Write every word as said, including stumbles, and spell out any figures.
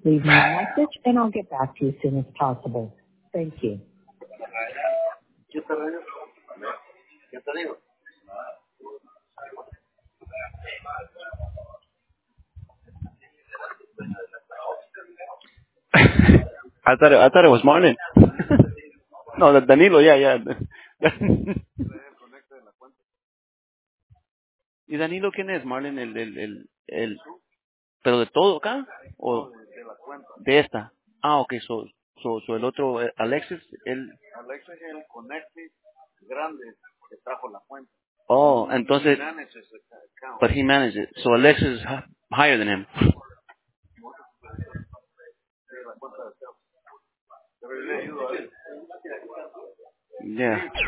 Leave me a message, and I'll get back to you as soon as possible. Thank you. I thought it, I thought it was Marlon. No, the Danilo, yeah, yeah. ¿Y Danilo quién es? Marlon, el, el, el, el, pero de todo acá o de esta. Ah, okay, so, so, so el otro eh, Alexis, él. Alexis es el connected grande que trajo la cuenta. Oh, entonces. He manages the account. But he manages it. So Alexis is h- higher than him. Yeah.